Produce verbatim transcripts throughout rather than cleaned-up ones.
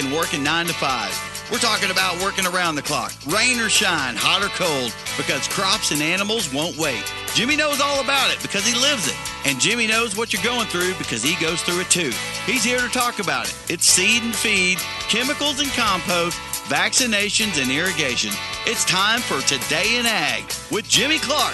than working nine to five. We're talking about working around the clock, rain or shine, hot or cold, because crops and animals won't wait. Jimmy knows all about it because he lives it. And Jimmy knows what you're going through because he goes through it too. He's here to talk about it. It's seed and feed, chemicals and compost, vaccinations and irrigation. It's time for Today in Ag with Jimmy Clark.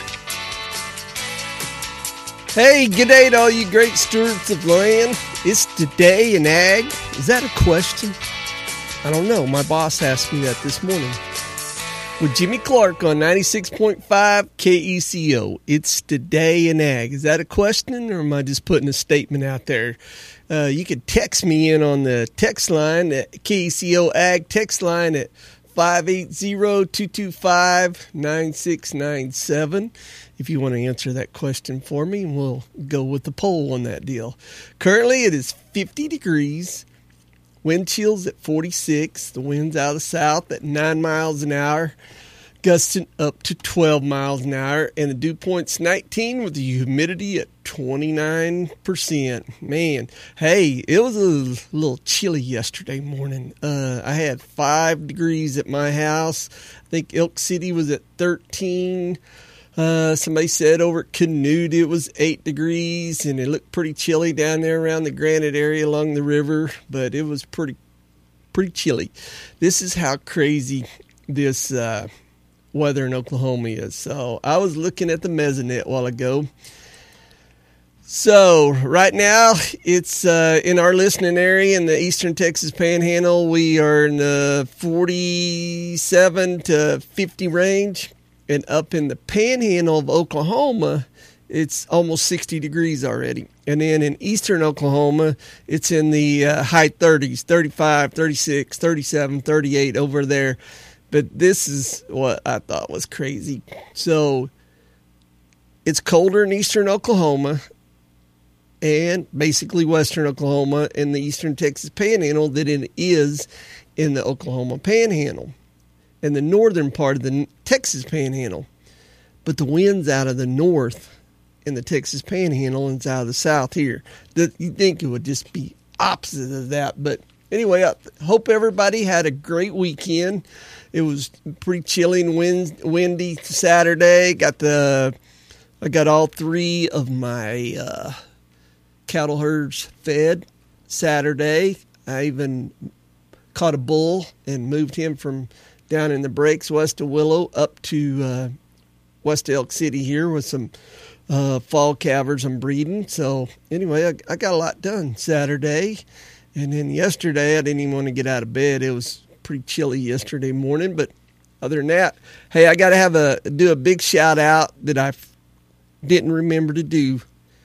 Hey, good day to all you great stewards of land. It's Today in Ag. Is that a question? I don't know. My boss asked me that this morning. With Jimmy Clark on ninety-six point five K E C O. It's Today in Ag. Is that a question, or am I just putting a statement out there? Uh, you could text me in on the text line at K E C O Ag text line at five eight zero, two two five, nine six nine seven. If you want to answer that question for me, we'll go with the poll on that deal. Currently, it is fifty degrees. Wind chills at forty-six. The wind's out of the south at nine miles an hour, gusting up to twelve miles an hour. And the dew point's nineteen with the humidity at twenty-nine percent. Man, hey, it was a little chilly yesterday morning. Uh, I had five degrees at my house. I think Elk City was at thirteen. Uh, somebody said over at Canute it was eight degrees, and it looked pretty chilly down there around the Granite area along the river, but it was pretty pretty chilly. This is how crazy this uh, weather in Oklahoma is. So I was looking at the Mesonet a while ago. So right now it's uh, in our listening area in the eastern Texas Panhandle. We are in the forty-seven to fifty range. And up in the Panhandle of Oklahoma, it's almost sixty degrees already. And then in eastern Oklahoma, it's in the uh, high thirties, thirty-five, thirty-six, thirty-seven, thirty-eight over there. But this is what I thought was crazy. So it's colder in eastern Oklahoma and basically western Oklahoma and the eastern Texas Panhandle than it is in the Oklahoma Panhandle and the northern part of the Texas Panhandle. But the wind's out of the north in the Texas Panhandle and it's out of the south here. You'd think it would just be opposite of that. But anyway, I hope everybody had a great weekend. It was pretty chilly and wind, windy Saturday. Got the, I got all three of my uh, cattle herds fed Saturday. I even caught a bull and moved him from down in the breaks west of Willow up to uh, west of Elk City here with some uh, fall calvers I'm breeding. So anyway, I, I got a lot done Saturday. And then yesterday, I didn't even want to get out of bed. It was pretty chilly yesterday morning. But other than that, hey, I got to have a do a big shout out that I f- didn't remember to do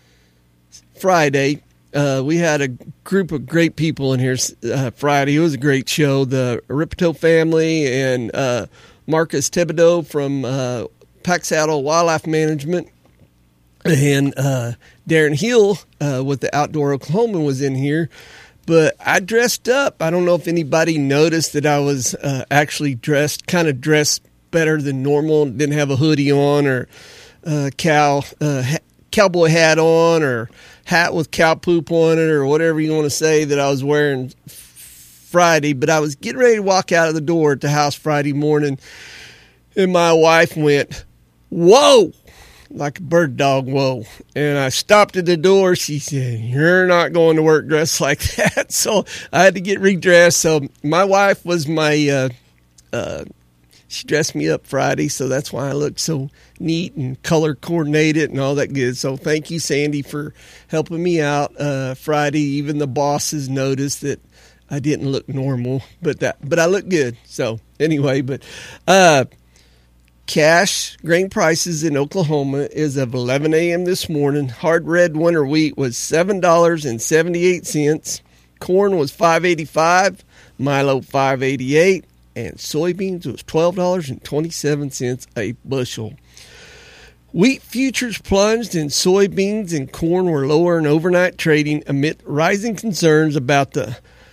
Friday. Uh, we had a group of great people in here uh, Friday. It was a great show. The Ripito family and uh, Marcus Thibodeau from uh, Pack Saddle Wildlife Management and uh, Darren Hill uh, with the Outdoor Oklahoma was in here. But I dressed up. I don't know if anybody noticed that I was uh, actually dressed, kind of dressed better than normal. Didn't have a hoodie on or uh, cow uh, ha- cowboy hat on or hat with cow poop on it or whatever you want to say that I was wearing Friday. But I was getting ready to walk out of the door at the house Friday morning, and my wife went, "Whoa!" like a bird dog, whoa. And I stopped at the door. She said, "You're not going to work dressed like that." So I had to get redressed. So my wife was my, uh, uh, she dressed me up Friday. So that's why I looked so neat and color coordinated and all that good. So thank you, Sandy, for helping me out uh, Friday. Even the bosses noticed that I didn't look normal, but that, but I looked good. So anyway, but, uh, cash grain prices in Oklahoma is of eleven a.m. this morning. Hard red winter wheat was seven dollars and seventy-eight cents. Corn was five dollars and eighty-five cents. Milo five dollars and eighty-eight cents. And soybeans was twelve dollars and twenty-seven cents a bushel. Wheat futures plunged and soybeans and corn were lower in overnight trading amid rising concerns about the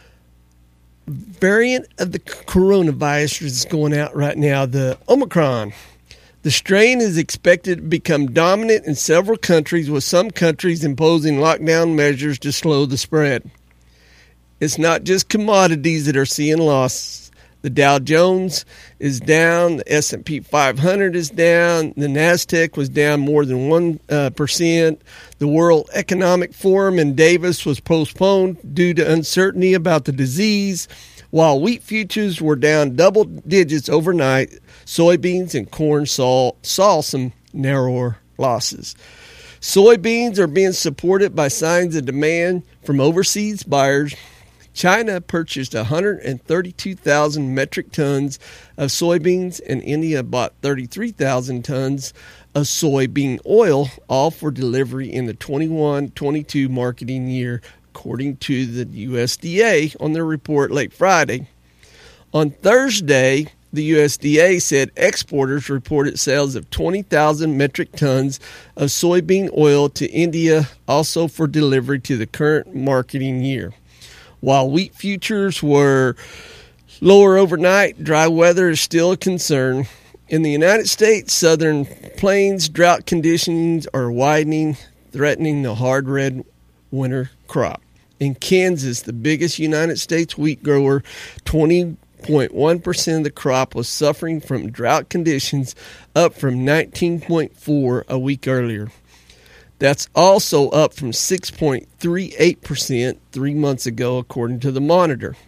variant of the coronavirus that's going out right now, the Omicron. The strain is expected to become dominant in several countries, with some countries imposing lockdown measures to slow the spread. it's not just commodities that are seeing loss. The Dow Jones is down. The S and P five hundred is down. The NASDAQ was down more than one percent. The World Economic Forum in Davos was postponed due to uncertainty about the disease. While wheat futures were down double digits overnight, soybeans and corn saw, saw some narrower losses. Soybeans are being supported by signs of demand from overseas buyers. China purchased one hundred thirty-two thousand metric tons of soybeans, and India bought thirty-three thousand tons of soybean oil, all for delivery in the twenty-one twenty-two marketing year, according to the U S D A on their report late Friday. On Thursday, the U S D A said exporters reported sales of twenty thousand metric tons of soybean oil to India, also for delivery to the current marketing year. While wheat futures were lower overnight, dry weather is still a concern. In the United States, southern plains drought conditions are widening, threatening the hard red winter crop. In Kansas, the biggest United States wheat grower, twenty point one percent of the crop was suffering from drought conditions, up from nineteen point four a week earlier. That's also up from six point three eight percent three months ago, according to the Monitor.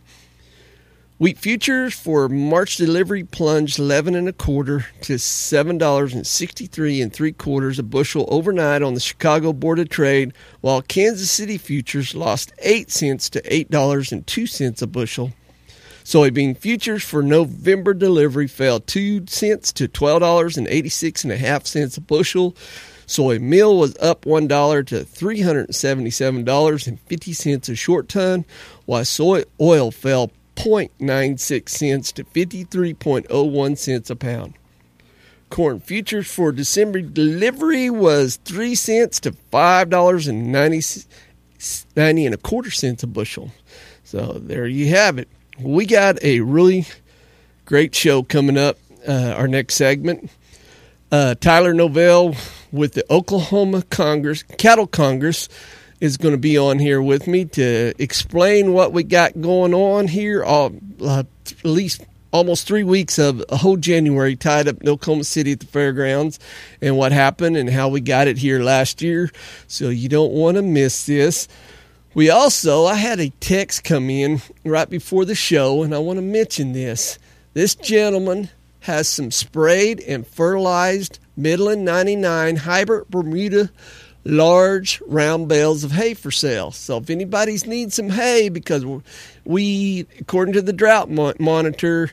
Wheat futures for March delivery plunged eleven and a quarter to seven dollars and sixty-three and three quarters a bushel overnight on the Chicago Board of Trade, while Kansas City futures lost eight cents to eight dollars and two cents a bushel. Soybean futures for November delivery fell two cents to twelve dollars and eighty-six and a half cents a bushel. Soy meal was up one dollar to three hundred seventy-seven dollars and fifty cents a short ton, while soy oil fell zero point nine six cents to fifty-three point zero one cents a pound. Corn futures for December delivery was three cents to five dollars and ninety and a quarter cents a bushel. So there you have it. We got a really great show coming up, uh, our next segment. Uh, Tyler Novell with the Oklahoma Congress, Cattle Congress, is going to be on here with me to explain what we got going on here. All, uh, at least almost three weeks of a whole January tied up in Oklahoma City at the fairgrounds, and what happened and how we got it here last year. So you don't want to miss this. We also, I had a text come in right before the show, and I want to mention this. This gentleman has some sprayed and fertilized Midland ninety-nine hybrid Bermuda large round bales of hay for sale. So if anybody's needs some hay, because we, according to the drought monitor,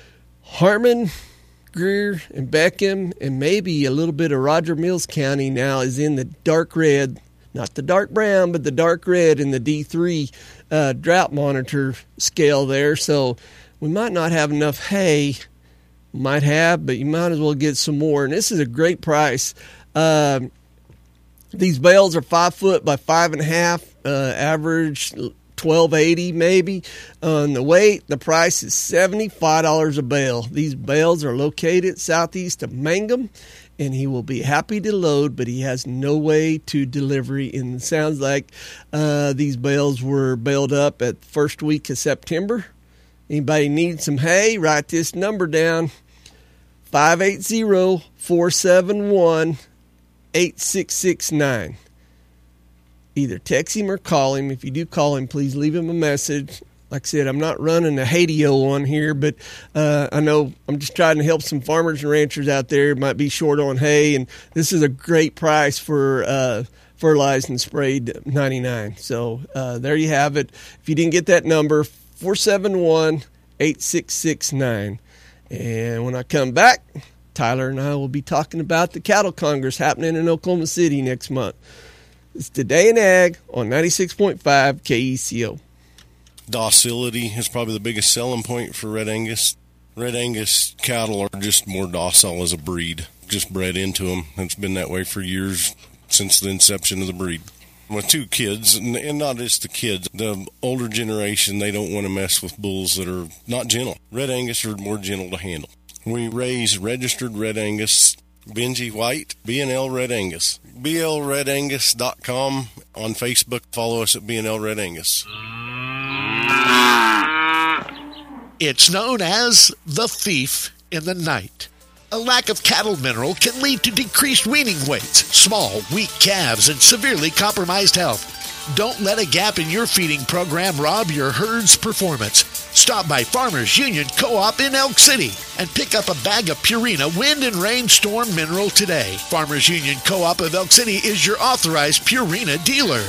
Harmon, Greer, and Beckham, and maybe a little bit of Roger Mills County now is in the dark red, not the dark brown, but the dark red in the D three uh, drought monitor scale there. So we might not have enough hay. Might have, but you might as well get some more. And this is a great price. Uh, these bales are five foot by five and a half, uh, average twelve eighty maybe. On the weight, the price is seventy-five dollars a bale. These bales are located southeast of Mangum, and he will be happy to load, but he has no way to delivery. And it sounds like uh, these bales were baled up at the first week of September. Anybody need some hay, write this number down, five eight zero, four seven one, eight six six nine. Either text him or call him. If you do call him, please leave him a message. Like I said, I'm not running a Hadio on here, but uh, I know I'm just trying to help some farmers and ranchers out there who might be short on hay, and this is a great price for uh, fertilized and sprayed ninety-nine. So uh, there you have it. If you didn't get that number, four seven one, eight six six nine. And when I come back, Tyler and I will be talking about the Cattle Congress happening in Oklahoma City next month. It's Today in Ag on ninety-six point five K E C O. Docility is probably the biggest selling point for Red Angus. Red Angus cattle are just more docile as a breed, just bred into them. It's been that way for years, since the inception of the breed. My two kids, and not just the kids, the older generation, they don't want to mess with bulls that are not gentle. Red Angus are more gentle to handle. We raise registered Red Angus, Benji White, B N L Red Angus. B L red angus dot com on Facebook. Follow us at B N L Red Angus. It's known as the thief in the night. A lack of cattle mineral can lead to decreased weaning weights, small, weak calves, and severely compromised health. Don't let a gap in your feeding program rob your herd's performance. Stop by Farmers Union Co-op in Elk City and pick up a bag of Purina Wind and Rain Storm Mineral today. Farmers Union Co-op of Elk City is your authorized Purina dealer.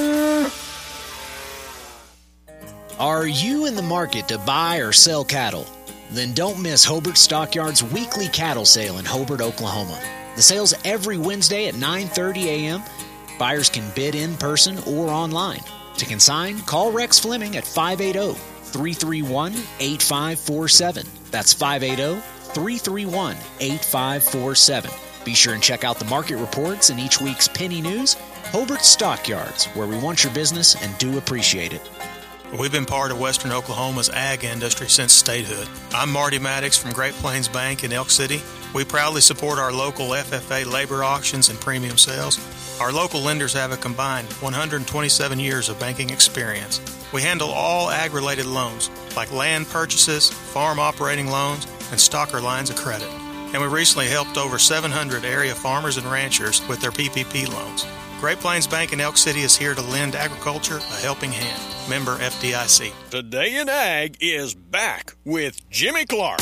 Are you in the market to buy or sell cattle? Then don't miss Hobart Stockyards' weekly cattle sale in Hobart, Oklahoma. The sale's every Wednesday at nine thirty a.m. Buyers can bid in person or online. To consign, call Rex Fleming at five eight zero, three three one, eight five four seven. That's five eight zero, three three one, eight five four seven. Be sure and check out the market reports in each week's Penny News. Hobart Stockyards, where we want your business and do appreciate it. We've been part of Western Oklahoma's ag industry since statehood. I'm Marty Maddox from Great Plains Bank in Elk City. We proudly support our local F F A labor auctions and premium sales. Our local lenders have a combined one hundred twenty-seven years of banking experience. We handle all ag-related loans, like land purchases, farm operating loans, and stocker lines of credit. And we recently helped over seven hundred area farmers and ranchers with their P P P loans. Great Plains Bank in Elk City is here to lend agriculture a helping hand. Member F D I C. Today in Ag is back with Jimmy Clark.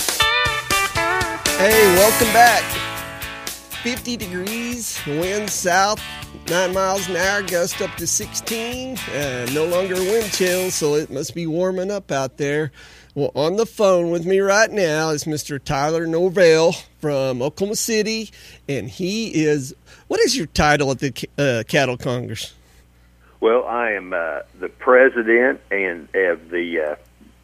Hey, welcome back. fifty degrees, wind south, nine miles an hour, gust up to sixteen. Uh, no longer wind chill, so it must be warming up out there. Well, on the phone with me right now is Mister Tyler Norvell from Oklahoma City, and he is, what is your title at the uh, Cattle Congress? Well, I am uh, the president and of the uh,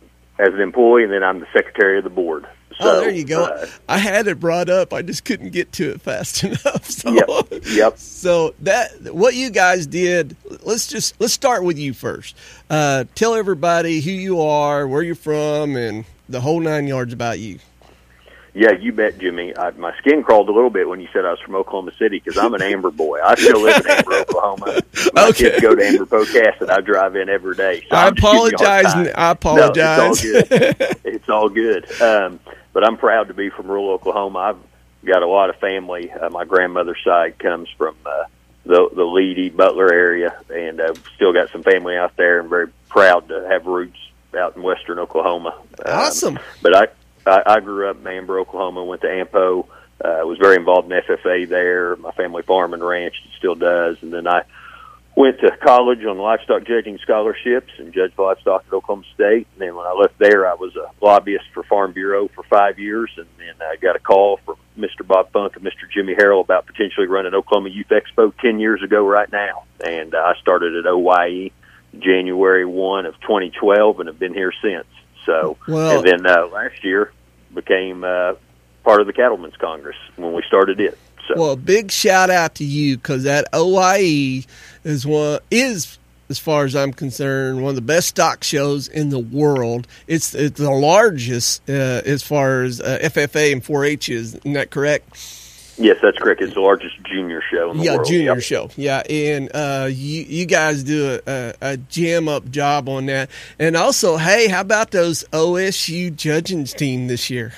as an employee, and then I'm the secretary of the board. So, oh, there you go. Uh, I had it brought up. I just couldn't get to it fast enough. So, yep. Yep. So that what you guys did. Let's just let's start with you first. Uh, tell everybody who you are, where you're from, and the whole nine yards about you. Yeah, you bet, Jimmy. I, my skin crawled a little bit when you said I was from Oklahoma City because I'm an Amber boy. I still live in Amber, Oklahoma. My okay. kids go to Amber Podcast, I drive in every day. So I apologize. I apologize. No, it's all good. It's all good. Um, but I'm proud to be from rural Oklahoma. I've got a lot of family. Uh, my grandmother's side comes from uh, the the Leedy, Butler area, and I've still got some family out there. I'm very proud to have roots out in western Oklahoma. Um, Awesome. But I. I grew up in Amber, Oklahoma, went to Ampo, uh, was very involved in F F A there. My family farm and ranch still does. And then I went to college on livestock judging scholarships and judged livestock at Oklahoma State. And then when I left there, I was a lobbyist for Farm Bureau for five years. And then I got a call from Mister Bob Funk and Mister Jimmy Harrell about potentially running Oklahoma Youth Expo ten years ago right now. And uh, I started at O Y E January first of twenty twelve and have been here since. So, well, and then uh, last year became uh, part of the Cattlemen's Congress when we started it. So. Well, a big shout out to you because that O Y E is one is, as far as I'm concerned, one of the best stock shows in the world. It's it's the largest uh, as far as uh, F F A and four H is. Isn't that correct? Yes, that's correct. It's the largest junior show in the yeah, world. Yeah, junior yep. show. Yeah, and uh, you you guys do a, a, a jam-up job on that. And also, hey, how about those O S U judging team this year?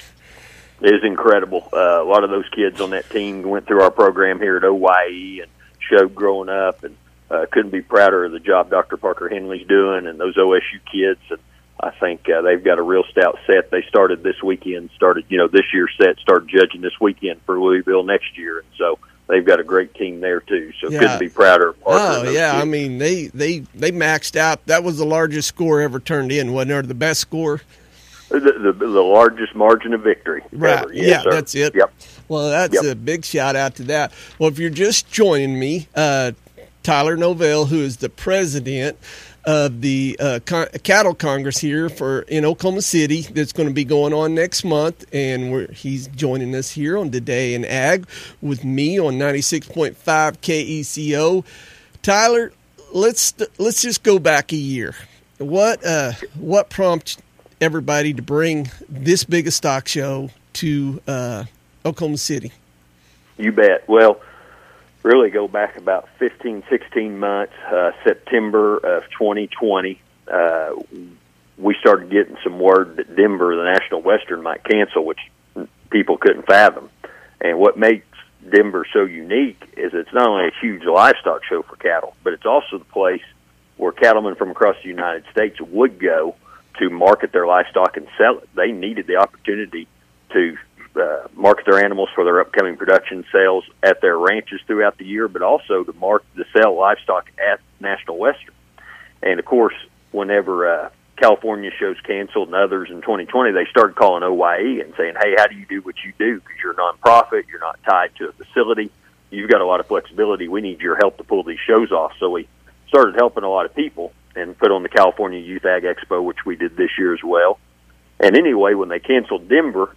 It is incredible. Uh, a lot of those kids on that team went through our program here at O Y E and showed growing up, and uh, couldn't be prouder of the job Doctor Parker Henley's doing and those O S U kids. And I think uh, they've got a real stout set. They started this weekend, started, you know, this year's set, started judging this weekend for Louisville next year. And so they've got a great team there, too. So yeah. couldn't be prouder of Parker. Oh, and those yeah. kids. I mean, they, they, they maxed out. That was the largest score ever turned in, wasn't it? The best score? The, the, the largest margin of victory right. ever. Yes, yeah, sir. that's it. Yep. Well, that's yep. a big shout out to that. Well, if you're just joining me, uh, Tyler Norvell, who is the president of the uh, Con- Cattle Congress here for in Oklahoma City that's going to be going on next month, and we're, he's joining us here on Today in Ag with me on ninety-six point five K E C O. Tyler, let's let's just go back a year. What uh, what prompted everybody to bring this big a stock show to uh, Oklahoma City? You bet. Well, really go back about fifteen, sixteen months, uh, September of twenty twenty. Uh, we started getting some word that Denver, the National Western, might cancel, which people couldn't fathom. And what makes Denver so unique is it's not only a huge livestock show for cattle, but it's also the place where cattlemen from across the United States would go to market their livestock and sell it. They needed the opportunity to uh, market their animals for their upcoming production sales at their ranches throughout the year, but also to mark to sell livestock at National Western. And of course, whenever uh, California shows canceled and others in twenty twenty, they started calling O Y E and saying, hey, how do you do what you do? Because you're a nonprofit, you're not tied to a facility, you've got a lot of flexibility, we need your help to pull these shows off. So we started helping a lot of people and put on the California Youth Ag Expo, which we did this year as well. And anyway, when they canceled Denver,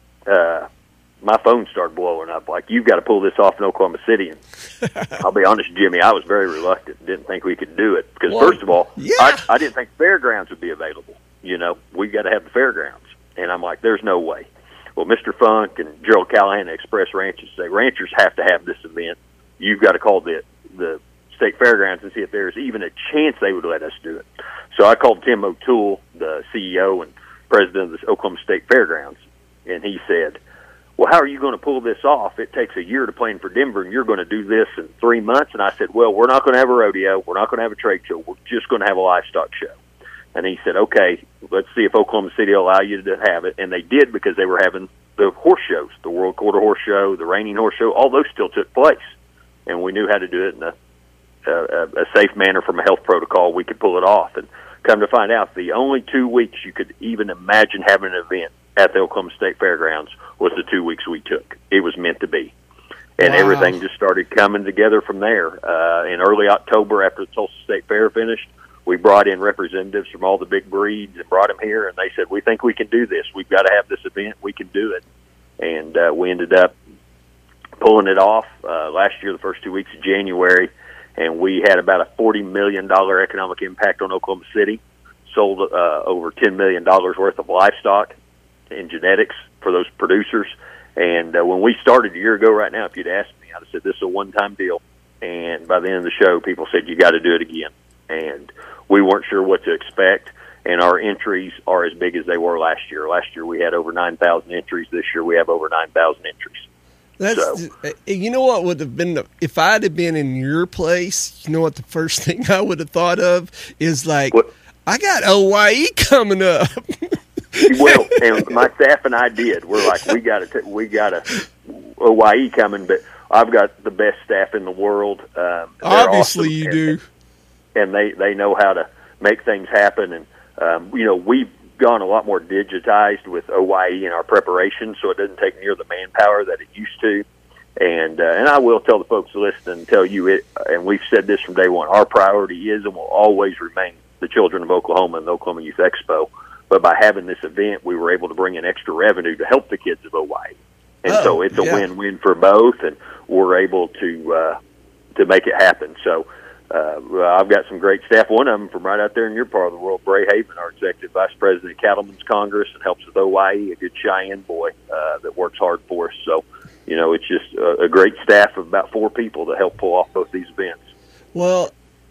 uh, my phone started blowing up, like, you've got to pull this off in Oklahoma City. And I'll be honest, Jimmy, I was very reluctant, didn't think we could do it. Because, well, first of all, yeah. I, I didn't think fairgrounds would be available. You know, we've got to have the fairgrounds. And I'm like, there's no way. Well, Mister Funk and Gerald Callahan at Express Ranches say, ranchers have to have this event. You've got to call the the state fairgrounds and see if there's even a chance they would let us do it. So I called Tim O'Toole, the C E O and president of the Oklahoma State Fairgrounds, and he said, well, how are you going to pull this off? It takes a year to plan for Denver, and you're going to do this in three months? And I said, well, we're not going to have a rodeo. We're not going to have a trade show. We're just going to have a livestock show. And he said, okay, let's see if Oklahoma City will allow you to have it. And they did, because they were having the horse shows, the World Quarter Horse Show, the Reining Horse Show. All those still took place. And we knew how to do it in a, a, a safe manner from a health protocol. We could pull it off. And come to find out, the only two weeks you could even imagine having an event at the Oklahoma State Fairgrounds was the two weeks we took. It was meant to be. And wow. Everything just started coming together from there. Uh, in early October, after the Tulsa State Fair finished, we brought in representatives from all the big breeds and brought them here, and they said, we think we can do this. We've got to have this event. We can do it. And uh, we ended up pulling it off uh, last year, the first two weeks of January, and we had about a forty million dollars economic impact on Oklahoma City, sold uh, over ten million dollars worth of livestock and genetics for those producers. And uh, when we started a year ago right now, if you'd asked me, I'd have said this is a one-time deal. And by the end of the show, people said, you got to do it again. And we weren't sure what to expect. And our entries are as big as they were last year. Last year we had over nine thousand entries. This year we have over nine thousand entries. That's, so, you know what would have been, the, if I'd have been in your place, you know what the first thing I would have thought of is like, what? I got O Y E coming up. Well, and my staff and I did. We're like, we got to, we got a O Y E coming, but I've got the best staff in the world. Um, Obviously, awesome. You and, do, and they they know how to make things happen. And um, you know, we've gone a lot more digitized with O Y E in our preparation, so it doesn't take near the manpower that it used to. And uh, and I will tell the folks listening, and tell you it, and we've said this from day one. Our priority is and will always remain the children of Oklahoma and the Oklahoma Youth Expo. But by having this event, we were able to bring in extra revenue to help the kids of O Y E. And oh, so it's a yeah. win-win for both, and we're able to uh, to make it happen. So uh, I've got some great staff. One of them from right out there in your part of the world, Bray Haven, our Executive Vice President of Cattlemen's Congress, and helps with O Y E, a good Cheyenne boy uh, that works hard for us. So, you know, it's just a, a great staff of about four people to help pull off both these events. Well,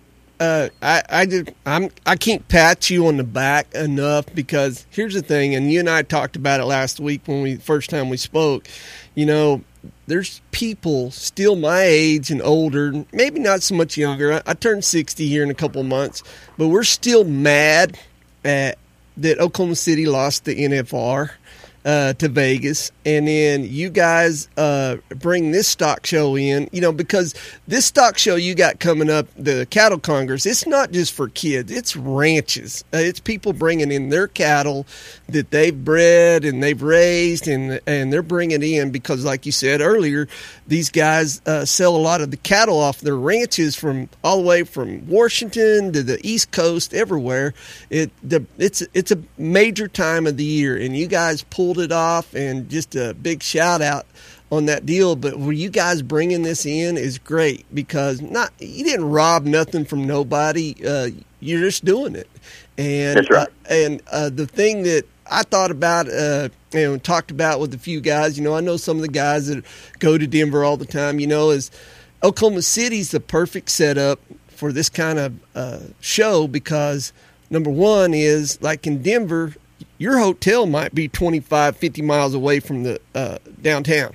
Uh, I I did, I'm I can't pat you on the back enough, because here's the thing, and you and I talked about it last week when we first time we spoke. You know, there's people still my age and older, maybe not so much younger. I, I turned sixty here in a couple of months, but we're still mad at that Oklahoma City lost the N F R uh, to Vegas, and then you guys uh, bring this stock show in, you know, because this stock show you got coming up, the Cattle Congress, it's not just for kids, it's ranches. Uh, it's people bringing in their cattle that they've bred and they've raised, and and they're bringing in, because like you said earlier, these guys uh, sell a lot of the cattle off their ranches from all the way from Washington to the East Coast, everywhere. It the it's it's a major time of the year, and you guys pulled it off, and just a big shout out on that deal. But were you guys bringing this in is great, because not you didn't rob nothing from nobody. Uh, you're just doing it, and that's right. Uh, and uh, the thing that I thought about, uh, you know, talked about with a few guys, you know, I know some of the guys that go to Denver all the time, you know, is Oklahoma City's the perfect setup for this kind of uh, show, because Number one is, like in Denver, your hotel might be twenty-five, fifty miles away from the uh, downtown.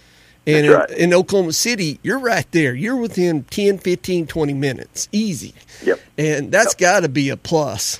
And That's right. in, in Oklahoma City, you're right there. You're within ten, fifteen, twenty minutes. Easy. Yep. And that's Yep. got to be a plus.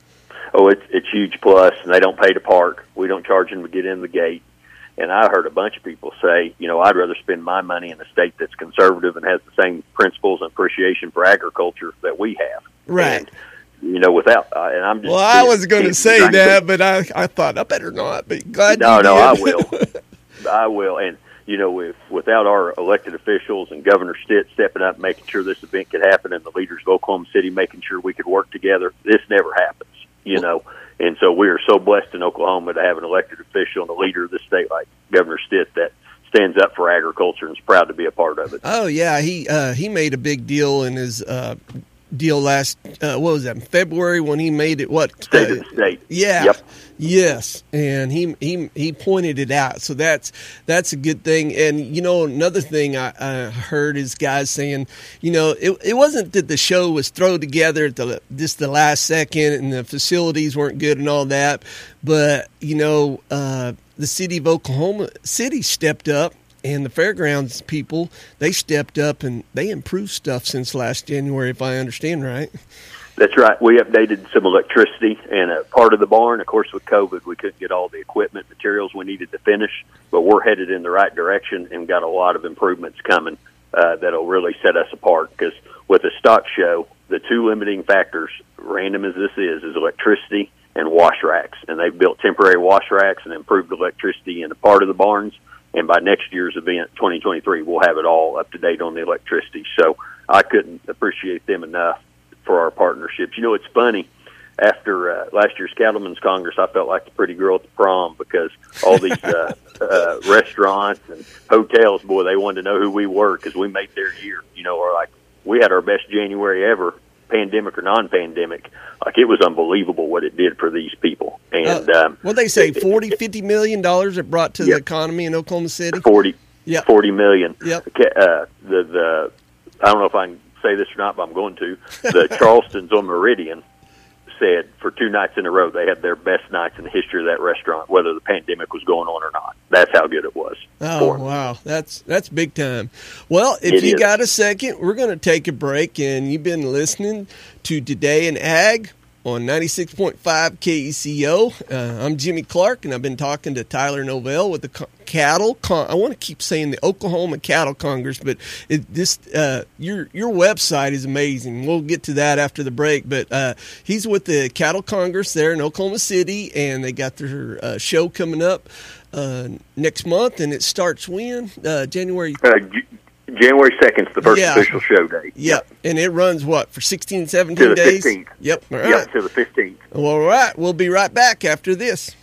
Oh, it's it's huge plus, and they don't pay to park. We don't charge them to get in the gate. And I heard a bunch of people say, you know, I'd rather spend my money in a state that's conservative and has the same principles and appreciation for agriculture that we have. Right. And, you know, without, uh, and I'm just. Well, I was going to say that, but I, I thought I better not. But glad no, you no, did. I will. I will. And, you know, if, without our elected officials and Governor Stitt stepping up, making sure this event could happen, and the leaders of Oklahoma City making sure we could work together, this never happens, you know. And so we are so blessed in Oklahoma to have an elected official and a leader of the state like Governor Stitt that stands up for agriculture and is proud to be a part of it. Oh, yeah. He uh, he made a big deal in his uh, deal last, uh, what was that, in February when he made it, what? State uh, of the state. Yeah. Yep. Yes. And he he he pointed it out. So that's that's a good thing. And, you know, another thing I, I heard is guys saying, you know, it, it wasn't that the show was thrown together at the just the last second and the facilities weren't good and all that. But, you know, uh, the city of Oklahoma City stepped up. And the fairgrounds people, they stepped up and they improved stuff since last January, if I understand right. That's right. We updated some electricity and a part of the barn. Of course, with COVID, we couldn't get all the equipment, materials we needed to finish, but we're headed in the right direction and got a lot of improvements coming uh, that'll really set us apart. Because with a stock show, the two limiting factors, random as this is, is electricity and wash racks. And they've built temporary wash racks and improved electricity in a part of the barns. And by next year's event, twenty twenty-three, we'll have it all up to date on the electricity. So I couldn't appreciate them enough for our partnerships. You know, it's funny. After uh, last year's Cattlemen's Congress, I felt like the pretty girl at the prom because all these uh, uh, restaurants and hotels, boy, they wanted to know who we were because we made their year. You know, or like we had our best January ever, pandemic or non-pandemic. Like it was unbelievable what it did for these people. And uh, um, what they say, forty, fifty million dollars it brought to yep. the economy in Oklahoma City. Forty, yep. forty million. Yep. Uh, the the I don't know if I can say this or not, but I'm going to. The Charleston's on Meridian said for two nights in a row they had their best nights in the history of that restaurant, whether the pandemic was going on or not. That's how good it was. Oh, wow. That's that's big time. Well, if It you is. got a second, we're going to take a break, and you've been listening to Today in Ag on ninety-six point five K E C O. Uh, I'm Jimmy Clark, and I've been talking to Tyler Novell with the co- Cattle Con- I want to keep saying the Oklahoma Cattle Congress, but it, this uh, your your website is amazing. We'll get to that after the break, but uh, he's with the Cattle Congress there in Oklahoma City, and they got their uh, show coming up uh, next month, and it starts when? Uh, January Uh, J- January second is the first Yeah. official show day. Yep. And it runs what, for sixteen, seventeen To the days? fifteenth. Yep. All right. Yep, to the fifteenth. Well, all right. We'll be right back after this.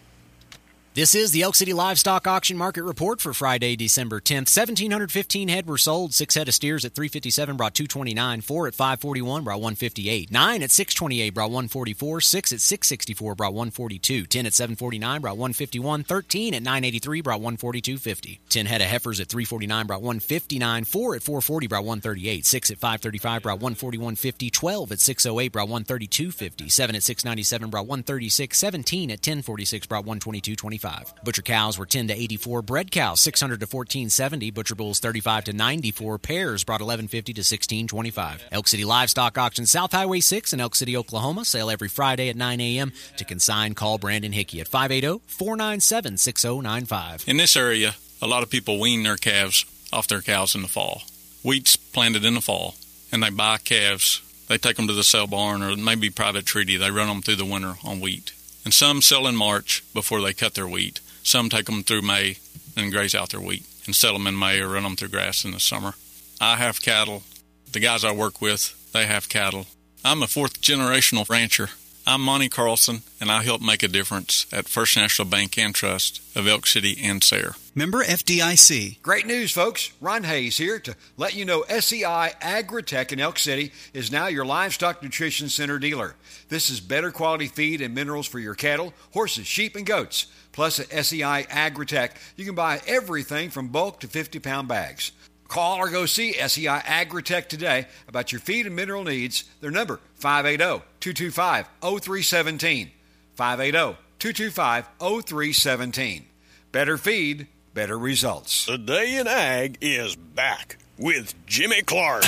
This is the Elk City Livestock Auction Market Report for Friday, December tenth. one thousand seven hundred fifteen head were sold. Six head of steers at three fifty-seven brought two twenty-nine. Four at five forty-one brought one fifty-eight. Nine at six twenty-eight brought one forty-four. Six at six sixty-four brought one forty-two. Ten at seven forty-nine brought one fifty-one. Thirteen at nine eighty-three brought one forty-two fifty. Ten head of heifers at three forty-nine brought one fifty-nine. Four at four forty brought one thirty-eight. Six at five thirty-five brought one forty-one fifty. Twelve at six oh eight brought one thirty-two fifty. Seven at six ninety-seven brought one thirty-six. Seventeen at ten forty-six brought one twenty-two twenty-five. Butcher cows were ten to eighty-four. Bred cows six hundred to fourteen seventy. Butcher bulls thirty-five to ninety-four. Pairs brought eleven fifty to sixteen twenty-five. Elk City Livestock Auction, South Highway six in Elk City, Oklahoma. Sale every Friday at nine a.m. To consign, call Brandon Hickey at five eight zero, four nine seven, six zero nine five. In this area, a lot of people wean their calves off their cows in the fall. Wheat's planted in the fall, and they buy calves. They take them to the sale barn or maybe private treaty. They run them through the winter on wheat. And some sell in March before they cut their wheat. Some take them through May and graze out their wheat and sell them in May or run them through grass in the summer. I have cattle. The guys I work with, they have cattle. I'm a fourth generational rancher. I'm Monty Carlson, and I help make a difference at First National Bank and Trust of Elk City and Sayre. Member F D I C. Great news, folks. Ron Hayes here to let you know S E I Agritech in Elk City is now your livestock nutrition center dealer. This is better quality feed and minerals for your cattle, horses, sheep, and goats. Plus, at S E I Agritech, you can buy everything from bulk to fifty-pound bags. Call or go see S E I Agritech today about your feed and mineral needs. Their number, five eight zero, two two five, zero three one seven, five eight zero, two two five, zero three one seven. Better feed, better results. The Day in Ag is back with Jimmy Clark.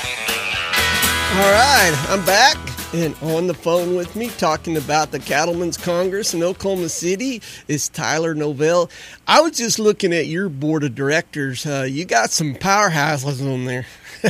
All right, I'm back, and on the phone with me talking about the Cattlemen's Congress in Oklahoma City is Tyler Novell. I was just looking at your board of directors. Uh, you got some powerhouses on there.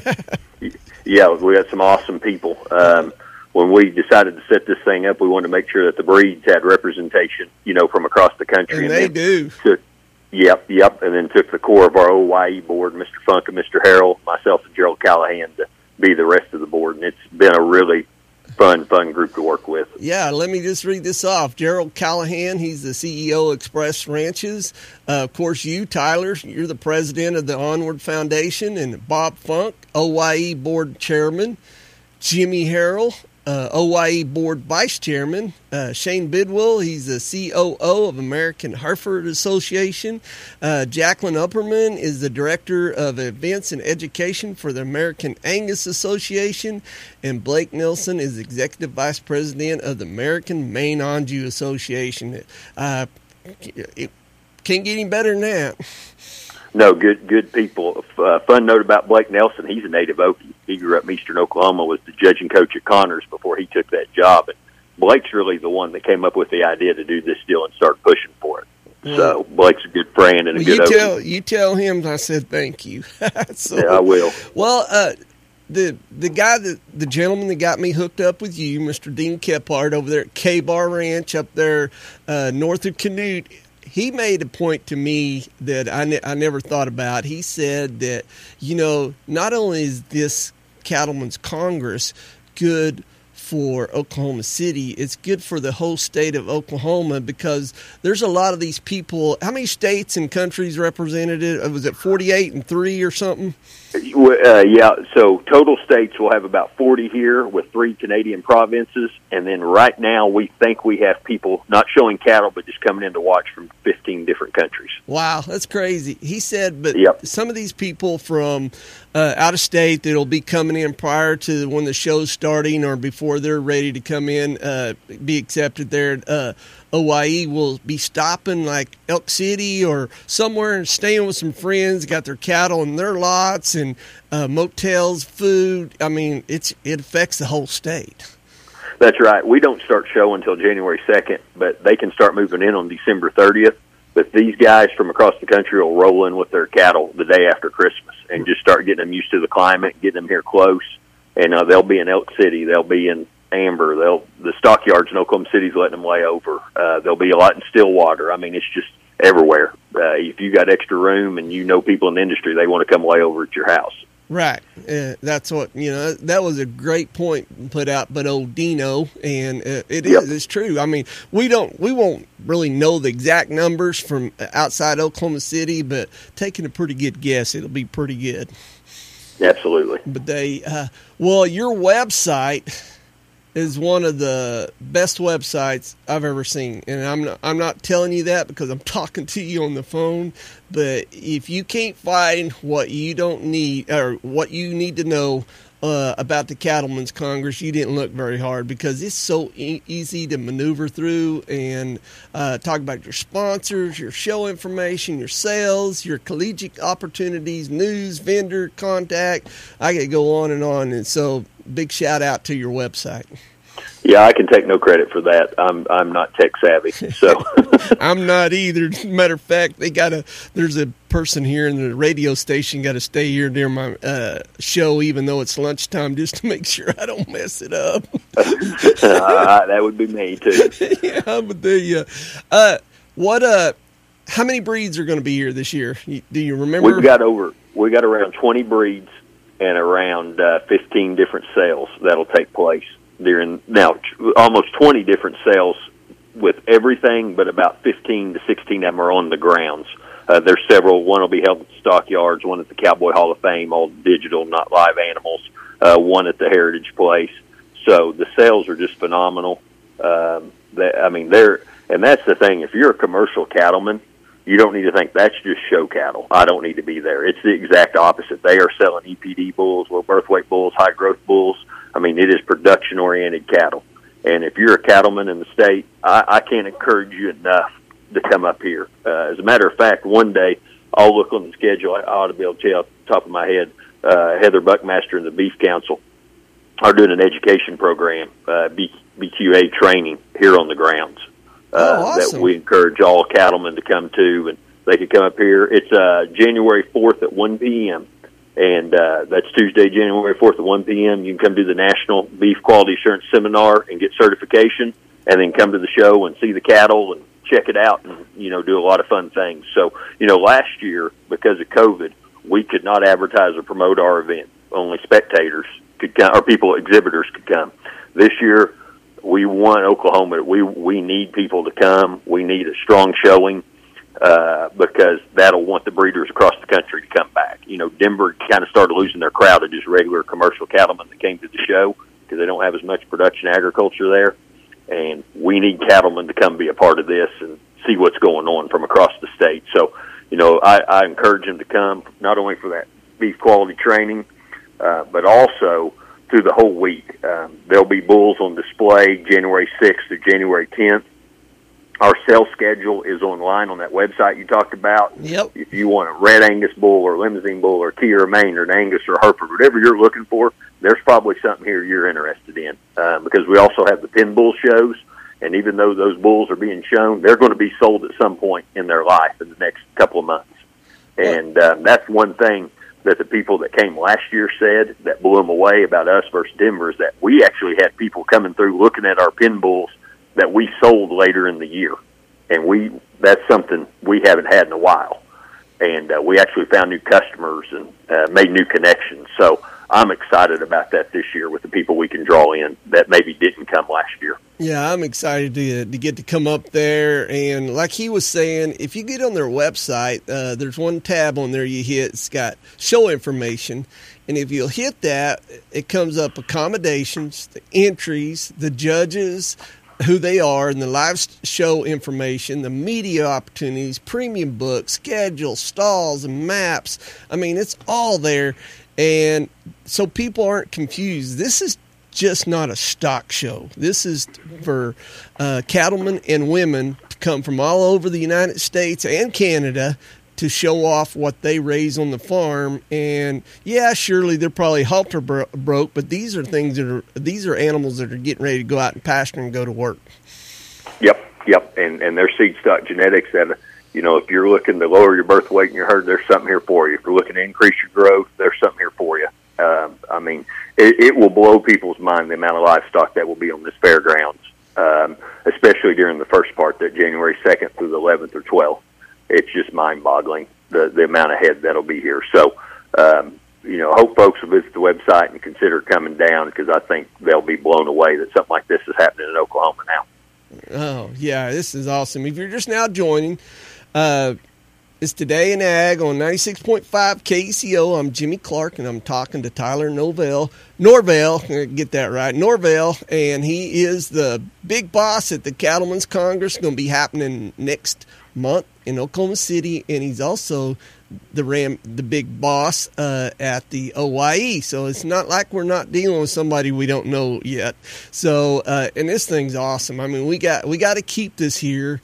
Yeah, we got some awesome people. Um, when we decided to set this thing up, we wanted to make sure that the breeds had representation, you know, from across the country. And, and they do. Took, yep, yep, and then took the core of our O Y E board, Mister Funk and Mister Harrell, myself and Gerald Callahan, to be the rest of the board, and it's been a really fun, fun group to work with. Yeah, let me just read this off. Gerald Callahan, he's the C E O of Express Ranches. Uh, of course, you, Tyler, you're the president of the Onward Foundation, and Bob Funk, O Y E board chairman. Jimmy Harrell, uh, O Y E board vice chairman. Uh, Shane Bidwell, he's the C O O of American Hereford Association. Uh, Jacqueline Upperman is the director of events and education for the American Angus Association. And Blake Nelson is executive vice president of the American Maine Anjou Association. Uh, it can't get any better than that. No, good good people. Uh, fun note about Blake Nelson, he's a native Okie. He grew up in eastern Oklahoma, was the judging coach at Connors before he took that job. And Blake's really the one that came up with the idea to do this deal and start pushing for it. Yeah. So Blake's a good friend and a well, good you Okie. tell, you tell him I said thank you. so, yeah, I will. Well, uh, the the guy, that the gentleman that got me hooked up with you, Mister Dean Kephart, over there at K-Bar Ranch up there uh, north of Canute, he made a point to me that I, ne- I never thought about. He said that, you know, not only is this Cattlemen's Congress good for Oklahoma City, it's good for the whole state of Oklahoma, because there's a lot of these people. How many states and countries represented? Was it forty-eight and three or something? Uh, yeah, so total states will have about forty here with three Canadian provinces, and then right now we think we have people not showing cattle but just coming in to watch from fifteen different countries. Wow, that's crazy. He said, but yep. some of these people from uh, out of state that'll be coming in prior to when the show's starting or before they're ready to come in, uh, be accepted there at uh, O Y E, will be stopping like Elk City or somewhere and staying with some friends, got their cattle in their lots and uh, motels, food. I mean, it's it affects the whole state. That's right. We don't start show until January second, but they can start moving in on December thirtieth. But these guys from across the country will roll in with their cattle the day after Christmas and just start getting them used to the climate, getting them here close. And uh, they'll be in Elk City. They'll be in Amber. They'll the stockyards in Oklahoma City's letting them lay over. Uh, there'll be a lot in Stillwater. I mean, it's just everywhere. Uh, if you got extra room and you know people in the industry, they want to come lay over at your house. Right. Uh, that's what, you know, that was a great point put out by old Dino, and uh, it yep. is, it's true. I mean, we don't, we won't really know the exact numbers from outside Oklahoma City, but taking a pretty good guess, it'll be pretty good. Absolutely. But they, uh, well, your website is one of the best websites I've ever seen, and I'm not, I'm not telling you that because I'm talking to you on the phone. But if you can't find what you don't need or what you need to know uh, about the Cattlemen's Congress, you didn't look very hard, because it's so e- easy to maneuver through and uh, talk about your sponsors, your show information, your sales, your collegiate opportunities, news, vendor contact. I could go on and on, and so big shout out to your website. Yeah, I can take no credit for that. I'm I'm not tech savvy, so I'm not either. Matter of fact, they got a there's a person here in the radio station got to stay here during my uh, show, even though it's lunchtime, just to make sure I don't mess it up. uh, that would be me too. Yeah, but the uh, uh, what uh, how many breeds are going to be here this year? Do you remember? We've got over we got around twenty breeds and around uh, fifteen different sales that'll take place during now. Almost twenty different sales with everything, but about fifteen to sixteen of them are on the grounds. Uh, there's several. One will be held at the stockyards, one at the Cowboy Hall of Fame, all digital, not live animals. Uh, one at the Heritage Place. So the sales are just phenomenal. Um, that, I mean, they're and that's the thing. If you're a commercial cattleman, you don't need to think that's just show cattle. I don't need to be there. It's the exact opposite. They are selling E P D bulls, low birth weight bulls, high growth bulls. I mean, it is production-oriented cattle. And if you're a cattleman in the state, I, I can't encourage you enough to come up here. Uh, as a matter of fact, one day I'll look on the schedule. I ought to be able to tell off the top of my head. Uh, Heather Buckmaster and the Beef Council are doing an education program, uh, B, BQA training here on the grounds. Uh, oh, awesome. That we encourage all cattlemen to come to, and they can come up here. It's uh, January fourth at one p.m., and uh, that's Tuesday, January fourth at one p.m. You can come to the National Beef Quality Assurance Seminar and get certification, and then come to the show and see the cattle and check it out and, you know, do a lot of fun things. So, you know, last year, because of COVID, we could not advertise or promote our event. Only spectators could come, or people, exhibitors could come. This year, we want Oklahoma. We we need people to come. We need a strong showing uh, because that'll want the breeders across the country to come back. You know, Denver kind of started losing their crowd of just regular commercial cattlemen that came to the show because they don't have as much production agriculture there. And we need cattlemen to come be a part of this and see what's going on from across the state. So, you know, I, I encourage them to come not only for that beef quality training, uh, but also through the whole week. Um, there'll be bulls on display January sixth through January tenth. Our sales schedule is online on that website you talked about. Yep. If you want a red Angus bull or limousine bull or Key or Maine or an Angus or Hereford, whatever you're looking for, there's probably something here you're interested in uh, because we also have the pin bull shows. And even though those bulls are being shown, they're going to be sold at some point in their life in the next couple of months. And um, that's one thing that the people that came last year said that blew them away about us versus Denver is that we actually had people coming through looking at our pin bulls that we sold later in the year. And we that's something we haven't had in a while. And uh, we actually found new customers and uh, made new connections. So I'm excited about that this year with the people we can draw in that maybe didn't come last year. Yeah, I'm excited to to get to come up there. And like he was saying, if you get on their website, uh, there's one tab on there you hit. It's got show information. And if you'll hit that, it comes up accommodations, the entries, the judges, who they are, and the live show information, the media opportunities, premium books, schedules, stalls, and maps. I mean, it's all there. And so people aren't confused. This is just not a stock show. This is for uh, cattlemen and women to come from all over the United States and Canada to show off what they raise on the farm. And yeah, surely they're probably halter bro- broke, but these are things that are these are animals that are getting ready to go out and pasture and go to work. Yep, yep, and and they're seed stock genetics that, you know, if you're looking to lower your birth weight in your herd, there's something here for you. If you're looking to increase your growth, there's something here for you. Um, I mean, it, it will blow people's mind the amount of livestock that will be on this fairgrounds, um, especially during the first part, that January second through the eleventh or twelfth. It's just mind-boggling, the, the amount of head that'll be here. So, um, you know, I hope folks will visit the website and consider coming down because I think they'll be blown away that something like this is happening in Oklahoma now. Oh, yeah, this is awesome. If you're just now joining, uh, it's Today in Ag on ninety-six point five K E C O. I'm Jimmy Clark, and I'm talking to Tyler Norvell. Norvell, get that right, Norvell, and he is the big boss at the Cattlemen's Congress. Going to be happening next month in Oklahoma City, and he's also the ram, the big boss uh, at the O Y E. So it's not like we're not dealing with somebody we don't know yet. So uh, and this thing's awesome. I mean, we got we got to keep this here.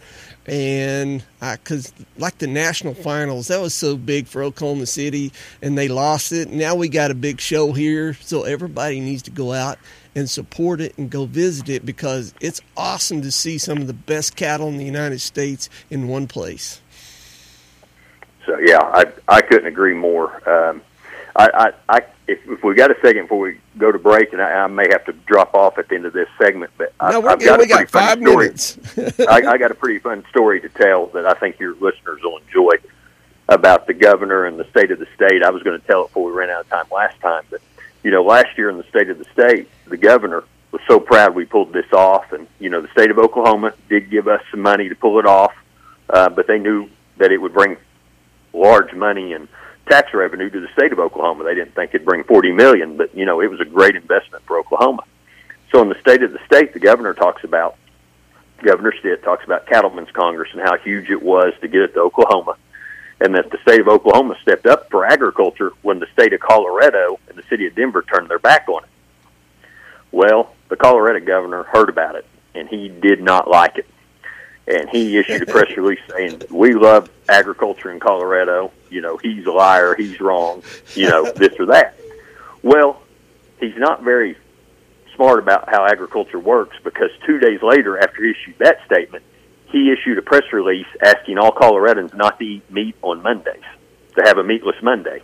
And because like the national finals, that was so big for Oklahoma City, and they lost it. Now we got a big show here, so everybody needs to go out and support it and go visit it because it's awesome to see some of the best cattle in the United States in one place. So yeah, I I couldn't agree more. Um, I, I, I if, if we got a second before we go to break, and I, I may have to drop off at the end of this segment, but I, no, we're I've good. got we a pretty got five funny minutes. story. I, I got a pretty fun story to tell that I think your listeners will enjoy about the governor and the state of the state. I was going to tell it before we ran out of time last time, but you know, last year in the state of the state, the governor was so proud we pulled this off, and you know, the state of Oklahoma did give us some money to pull it off, uh, but they knew that it would bring large money and tax revenue to the state of Oklahoma. They didn't think it'd bring forty million dollars, but, you know, it was a great investment for Oklahoma. So in the state of the state, the governor talks about Governor Stitt talks about Cattlemen's Congress and how huge it was to get it to Oklahoma, and that the state of Oklahoma stepped up for agriculture when the state of Colorado and the city of Denver turned their back on it. Well, the Colorado governor heard about it, and he did not like it. And he issued a press release saying, we love agriculture in Colorado. You know, he's a liar. He's wrong. You know, this or that. Well, he's not very smart about how agriculture works, because two days later, after he issued that statement, he issued a press release asking all Coloradans not to eat meat on Mondays, to have a meatless Monday.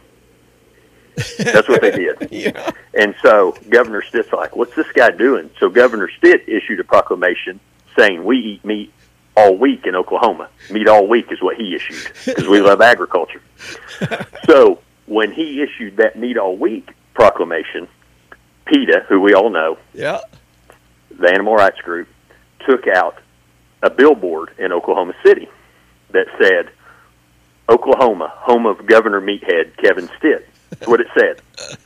That's what they did. Yeah. And so Governor Stitt's like, what's this guy doing? So Governor Stitt issued a proclamation saying we eat meat all week in Oklahoma. Meat all week is what he issued, because we love agriculture. So when he issued that meat all week proclamation, PETA, who we all know, yeah, the animal rights group, took out a billboard in Oklahoma City that said, Oklahoma, home of Governor Meathead Kevin Stitt. That's what it said.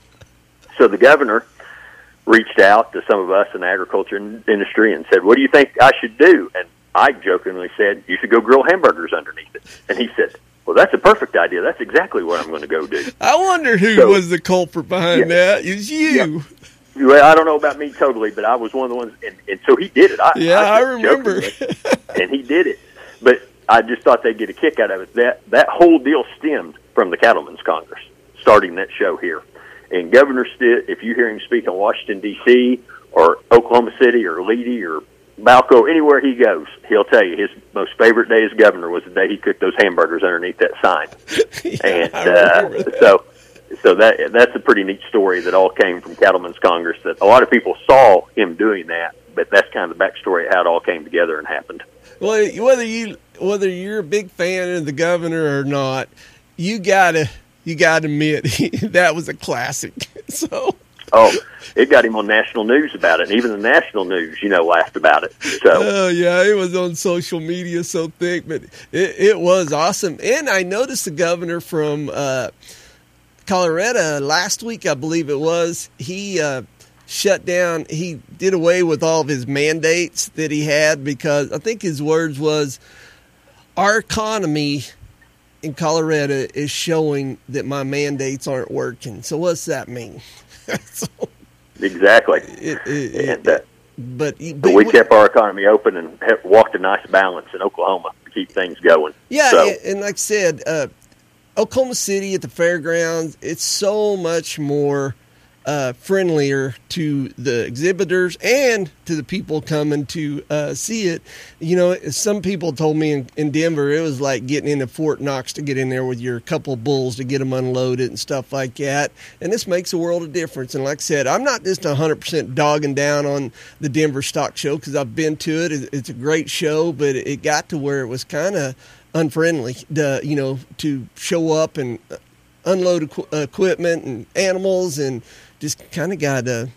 So the governor reached out to some of us in the agriculture industry and said, what do you think I should do? And I jokingly said, you should go grill hamburgers underneath it. And he said, well, that's a perfect idea. That's exactly what I'm going to go do. I wonder who so, was the culprit behind yeah, that. It was you. Yeah. Well, I don't know about me totally, but I was one of the ones, and, and so he did it. I, yeah, I, I remember. And he did it. But I just thought they'd get a kick out of it. That that whole deal stemmed from the Cattlemen's Congress, starting that show here. And Governor Stitt, if you hear him speak in Washington, D C, or Oklahoma City, or Leedy, or Balco, anywhere he goes, he'll tell you his most favorite day as governor was the day he cooked those hamburgers underneath that sign. yeah, and uh, so... So that that's a pretty neat story that all came from Cattlemen's Congress, that a lot of people saw him doing that, but that's kind of the backstory of how it all came together and happened. Well, whether you whether you're a big fan of the governor or not, you gotta you gotta admit that was a classic. So oh, it got him on national news about it, and even the national news, you know, laughed about it. So oh yeah, it was on social media so thick, but it, it was awesome. And I noticed the governor from uh, Colorado last week, I believe it was, he uh, shut down, he did away with all of his mandates that he had, because I think his words was, our economy in Colorado is showing that my mandates aren't working. So what's that mean? so, exactly. It, it, and, uh, but, but, but we kept our economy open and have walked a nice balance in Oklahoma to keep things going. Yeah, so, and, and like I said, uh, Oklahoma City at the fairgrounds, it's so much more uh, friendlier to the exhibitors and to the people coming to uh, see it. You know, some people told me in, in Denver it was like getting into Fort Knox to get in there with your couple of bulls to get them unloaded and stuff like that. And this makes a world of difference. And like I said, I'm not just one hundred percent dogging down on the Denver Stock Show, because I've been to it. It's a great show, but it got to where it was kind of unfriendly, to, you know, to show up and unload equ- equipment and animals, and just kind of got uh,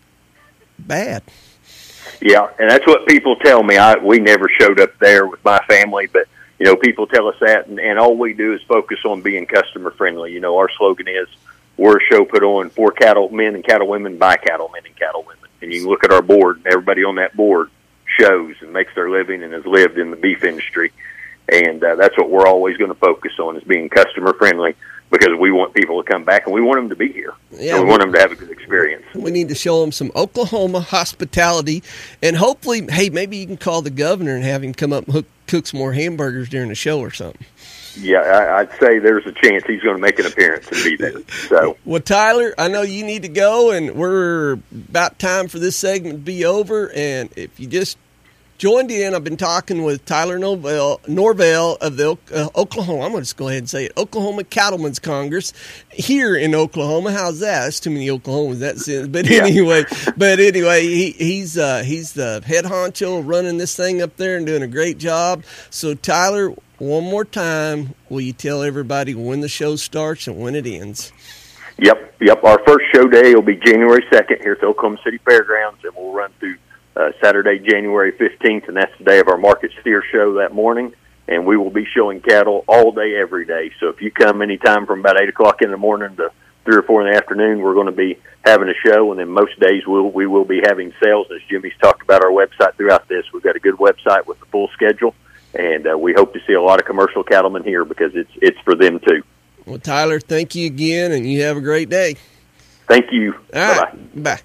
bad. Yeah, and that's what people tell me. I we never showed up there with my family, but you know, people tell us that, and, and all we do is focus on being customer friendly. You know, our slogan is, we're a show put on for cattle men and cattle women by cattle men and cattle women. And you can look at our board, and everybody on that board shows and makes their living and has lived in the beef industry. And uh, that's what we're always going to focus on, is being customer friendly, because we want people to come back and we want them to be here. Yeah, and we, we want them to have a good experience. We need to show them some Oklahoma hospitality, and hopefully, hey, maybe you can call the governor and have him come up and hook, cook some more hamburgers during the show or something. Yeah, I, I'd say there's a chance he's going to make an appearance and be there. So, well, Tyler, I know you need to go, and we're about time for this segment to be over. And if you just joined in, I've been talking with Tyler Norvell, Norvell of the uh, Oklahoma, I'm going to just go ahead and say it, Oklahoma Cattlemen's Congress here in Oklahoma. How's that? That's too many Oklahomans, that's it. But yeah. anyway, but anyway, he, he's uh, he's the head honcho running this thing up there and doing a great job. So, Tyler, one more time, will you tell everybody when the show starts and when it ends? Yep, yep. Our first show day will be January second here at the Oklahoma City Fairgrounds, and we'll run through Uh, Saturday, January fifteenth, and that's the day of our market steer show that morning, and we will be showing cattle all day, every day. So if you come anytime from about eight o'clock in the morning to three or four in the afternoon, we're going to be having a show, and then most days we'll, we will be having sales. As Jimmy's talked about our website throughout this, we've got a good website with the full schedule, and uh, we hope to see a lot of commercial cattlemen here because it's it's for them too. Well, Tyler, thank you again, and you have a great day. Thank you. All Bye-bye. right. Bye.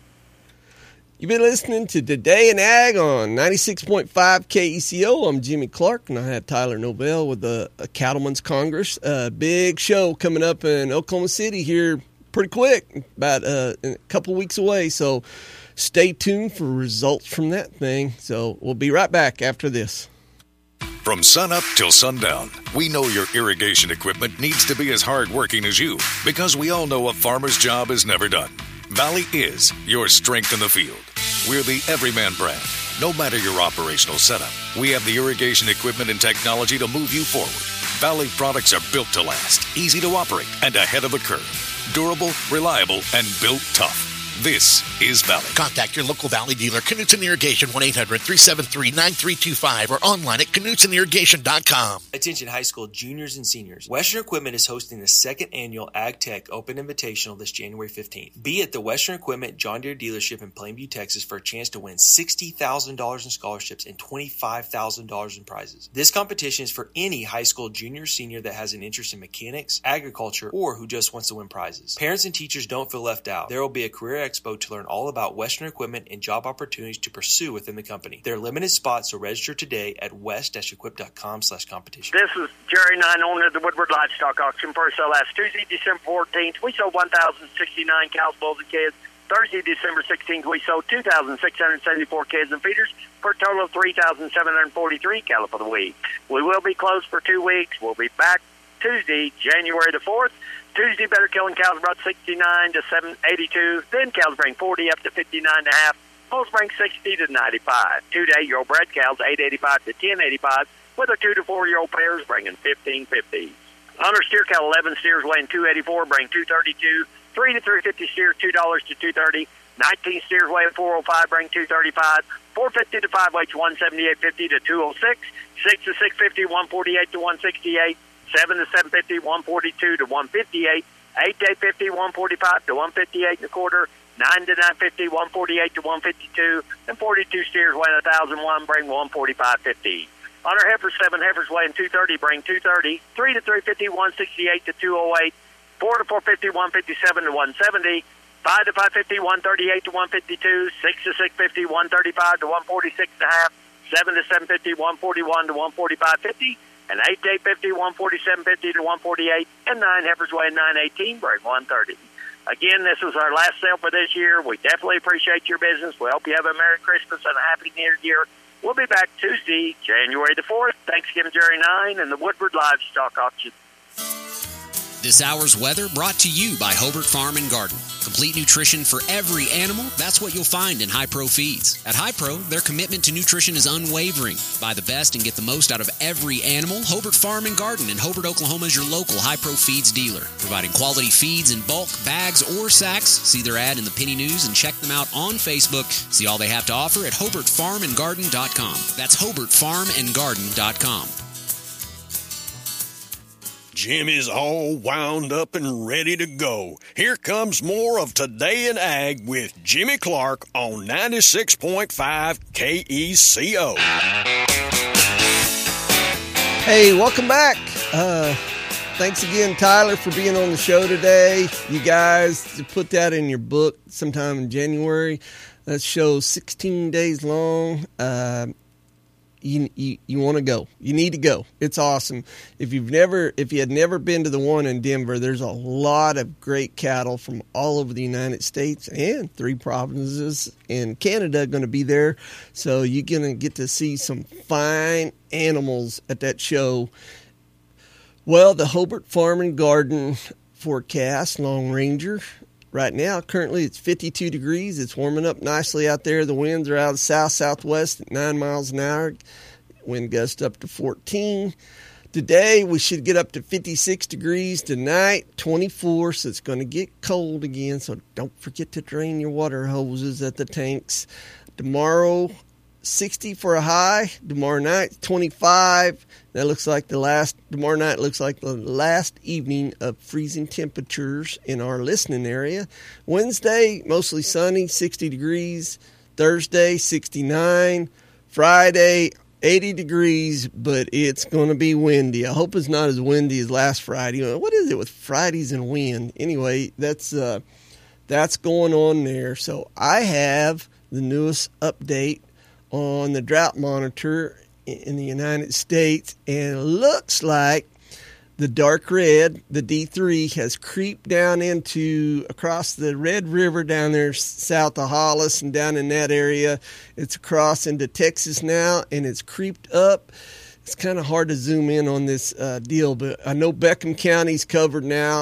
You've been listening to Today in Ag on ninety-six point five K E C O. I'm Jimmy Clark, and I have Tyler Novell with the uh, Cattlemen's Congress. Uh, big show coming up in Oklahoma City here pretty quick, about uh, a couple weeks away. So stay tuned for results from that thing. So we'll be right back after this. From sunup till sundown, we know your irrigation equipment needs to be as hardworking as you, because we all know a farmer's job is never done. Valley is your strength in the field. We're the Everyman brand. No matter your operational setup, we have the irrigation equipment and technology to move you forward. Valley products are built to last, easy to operate, and ahead of the curve. Durable, reliable, and built tough. This is Valley. Contact your local Valley dealer, Knutson Irrigation, one eight hundred three seven three nine three two five, or online at knutson irrigation dot com. Attention high school juniors and seniors. Western Equipment is hosting the second annual Ag Tech Open Invitational this January fifteenth. Be at the Western Equipment John Deere dealership in Plainview, Texas for a chance to win sixty thousand dollars in scholarships and twenty-five thousand dollars in prizes. This competition is for any high school junior or senior that has an interest in mechanics, agriculture, or who just wants to win prizes. Parents and teachers don't feel left out. There will be a career expo to learn all about Western Equipment and job opportunities to pursue within the company. There are limited spots, so register today at west dash equip dot com slash competition. This is Jerry Nine, owner of the Woodward Livestock Auction. First sale last Tuesday, December fourteenth. We sold one thousand sixty-nine cows, bulls, and kids. Thursday, December sixteenth, we sold two thousand six hundred seventy-four kids and feeders for a total of three thousand seven hundred forty-three cattle for the week. We will be closed for two weeks. We'll be back Tuesday, January the fourth. Tuesday, better killing cows brought sixty-nine to seven eighty-two. Then cows bring forty up to fifty-nine and a half. Bulls bring sixty to ninety-five. Two to eight-year-old bred cows, eight eighty-five to ten eighty-five, with a two to four-year-old pairs bringing fifteen fifty. Under steer cattle, eleven steers weighing two eighty-four, bring two thirty-two. Three to three fifty steers, two dollars to two thirty. Nineteen steers weighing four oh five, bring two thirty-five. Four fifty to five weights, one seventy-eight fifty to two oh six. Six to six fifty, one forty-eight to one sixty-eight. Seven to seven fifty, one forty-two to one fifty-eight. Eight to eight fifty, one forty-five to one fifty-eight and a quarter. Nine to nine fifty, one forty-eight to one fifty-two. And forty-two steers weighing one thousand one, bring one forty-five fifty. On our heifers, seven heifers weighing two thirty, bring two thirty. Three to three fifty, one sixty-eight to two oh eight. Four to four fifty, one fifty-seven to one seventy. Five to five fifty, one thirty-eight to one fifty-two. Six to six fifty, one thirty-five to one forty-six and a half. Seven to seven fifty, one forty-one to one forty-five fifty. And eight to eight fifty, one forty-seven fifty to one forty-eight. And nine heifers weighing nine eighteen, bring one thirty. Again, this is our last sale for this year. We definitely appreciate your business. We hope you have a Merry Christmas and a Happy New Year. We'll be back Tuesday, January the fourth. Thanksgiving Jerry nine and the Woodward Livestock Auction. This hour's weather brought to you by Hobart Farm and Garden. Complete nutrition for every animal, that's what you'll find in Hi-Pro Feeds. At Hi-Pro, their commitment to nutrition is unwavering. Buy the best and get the most out of every animal. Hobart Farm and Garden in Hobart, Oklahoma is your local Hi-Pro Feeds dealer. Providing quality feeds in bulk, bags, or sacks. See their ad in the Penny News and check them out on Facebook. See all they have to offer at hobart farm and garden dot com. That's hobart farm and garden dot com. Jimmy's all wound up and ready to go. Here comes more of Today in Ag with Jimmy Clark on ninety-six point five K E C O. Hey, welcome back. Uh, thanks again, Tyler, for being on the show today. You guys put that in your book sometime in January. That show's sixteen days long. Uh, You you, you want to go. You need to go. It's awesome. If you've never, if you had never been to the one in Denver, there's a lot of great cattle from all over the United States and three provinces in Canada going to be there. So you're going to get to see some fine animals at that show. Well, the Hobart Farm and Garden forecast, Long Ranger. Right now, currently it's fifty-two degrees. It's warming up nicely out there. The winds are out of south-southwest at nine miles an hour. Wind gust up to fourteen. Today, we should get up to fifty-six degrees. Tonight, twenty-four, so it's going to get cold again. So don't forget to drain your water hoses at the tanks. Tomorrow, sixty for a high. Tomorrow night, twenty-five. That looks like the last, tomorrow night looks like the last evening of freezing temperatures in our listening area. Wednesday, mostly sunny, sixty degrees. Thursday, sixty-nine. Friday, eighty degrees, but it's going to be windy. I hope it's not as windy as last Friday. What is it with Fridays and wind? Anyway, that's uh, that's going on there. So I have the newest update on the drought monitor in the United States, and it looks like the dark red, the D three, has creeped down into across the Red River down there south of Hollis and down in that area. It's across into Texas now, and it's creeped up. It's kind of hard to zoom in on this uh, deal, but I know Beckham County's covered now,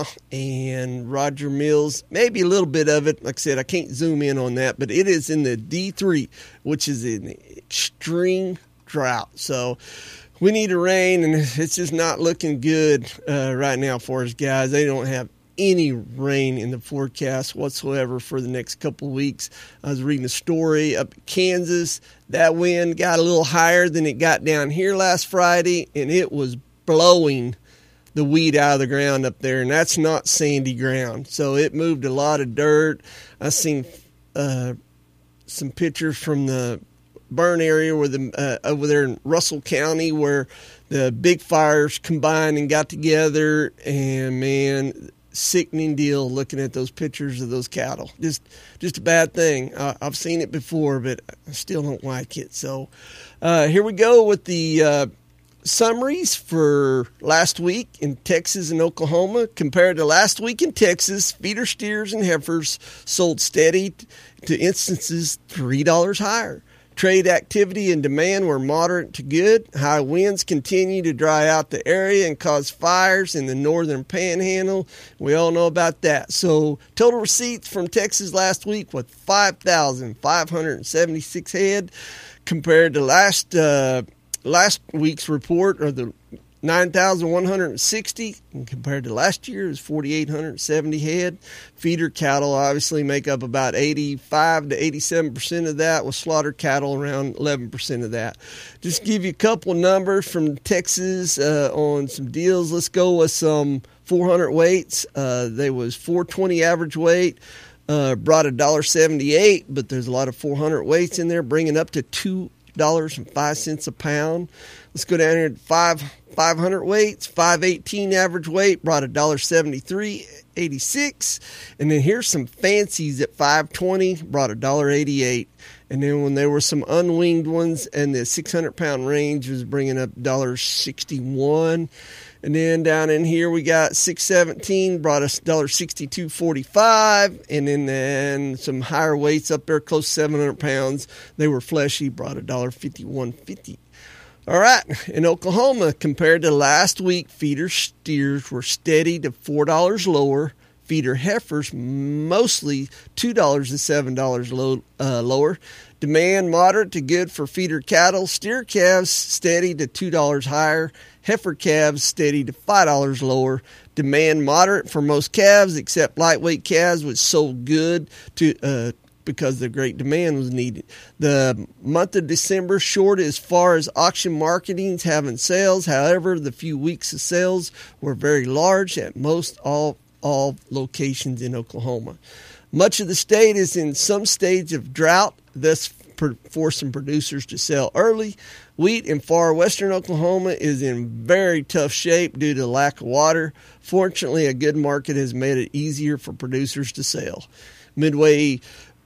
and Roger Mills, maybe a little bit of it. Like I said, I can't zoom in on that, but it is in the D three, which is an extreme drought. So we need a rain, and it's just not looking good uh, right now for us, guys. They don't have any rain in the forecast whatsoever for the next couple of weeks. I was reading a story up in Kansas. That wind got a little higher than it got down here last Friday, and it was blowing the weed out of the ground up there, and that's not sandy ground. So it moved a lot of dirt. I seen uh, some pictures from the burn area where the uh, over there in Russell County where the big fires combined and got together, and man, sickening deal looking at those pictures of those cattle. Just just a bad thing. Uh, I've seen it before, but I still don't like it. So uh, here we go with the uh, summaries for last week in Texas and Oklahoma. Compared to last week in Texas, feeder steers and heifers sold steady to instances three dollars higher. Trade activity and demand were moderate to good. High winds continue to dry out the area and cause fires in the northern panhandle. We all know about that. So total receipts from Texas last week was five thousand five hundred seventy-six head compared to last uh, last week's report, or the nine thousand one hundred sixty, and compared to last year is four thousand eight hundred seventy head. Feeder cattle obviously make up about eighty-five to eighty-seven percent of that, with slaughter cattle around eleven percent of that. Just give you a couple of numbers from Texas uh, on some deals. Let's go with some four hundred weights. Uh, there was four twenty average weight. Uh, brought one dollar seventy-eight, but there's a lot of four hundred weights in there, bringing up to two dollars and five cents a pound. Let's go down here to five five hundred weights. five eighteen average weight brought one dollar seventy-three eighty-six, and then here's some fancies at five twenty brought one dollar eighty-eight. And then when there were some unwinged ones, and the six hundred pound range was bringing up one dollar sixty-one. And then down in here we got six seventeen brought us one dollar sixty-two forty-five, and then, then some higher weights up there close to seven hundred pounds. They were fleshy, brought one dollar fifty-one fifty. All right, in Oklahoma, compared to last week, feeder steers were steady to four dollars lower. Feeder heifers mostly two dollars to seven dollars low, uh, lower. Demand moderate to good for feeder cattle. Steer calves steady to two dollars higher. Heifer calves steady to five dollars lower. Demand moderate for most calves except lightweight calves, which sold good to uh, because the great demand was needed. The month of December short as far as auction marketings having sales. However, the few weeks of sales were very large at most all all locations in Oklahoma. Much of the state is in some stage of drought, thus forcing producers to sell early. Wheat in far western Oklahoma is in very tough shape due to lack of water. Fortunately, a good market has made it easier for producers to sell. Midway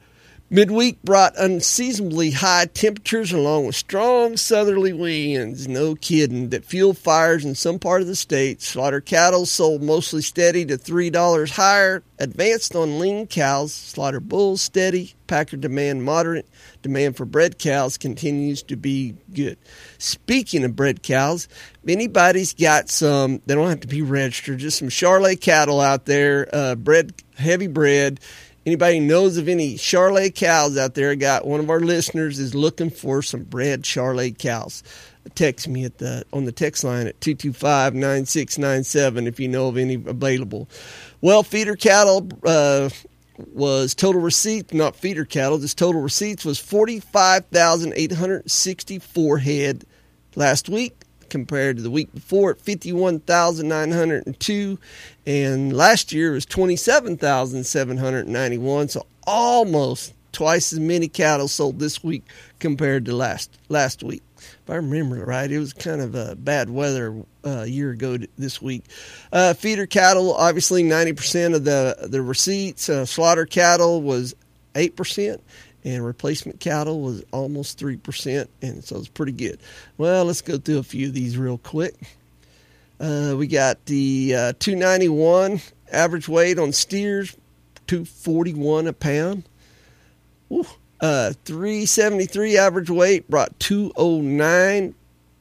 Midweek brought unseasonably high temperatures along with strong southerly winds, no kidding, that fueled fires in some part of the state. Slaughter cattle sold mostly steady to three dollars higher. Advanced on lean cows. Slaughter bulls steady. Packer demand moderate. Demand for bred cows continues to be good. Speaking of bred cows, if anybody's got some, they don't have to be registered, just some Charolais cattle out there, uh, bred, heavy bred. Anybody knows of any Charolais cows out there? Got one of our listeners is looking for some bred Charolais cows. Text me at the on the text line at two two five, nine six nine seven if you know of any available. Well, feeder cattle uh, was total receipts, not feeder cattle, just total receipts was forty-five thousand eight hundred sixty-four head last week, compared to the week before at fifty-one thousand nine hundred two, and last year was twenty-seven thousand seven hundred ninety-one, so almost twice as many cattle sold this week compared to last last week. If I remember right, it was kind of a bad weather uh, a year ago this week. Uh, feeder cattle, obviously ninety percent of the, the receipts. Uh, slaughter cattle was eight percent. And replacement cattle was almost three percent, and so it's pretty good. Well, let's go through a few of these real quick. Uh, we got the uh, two ninety-one average weight on steers, two forty-one a pound. Woo. Uh, three seventy-three average weight brought two oh nine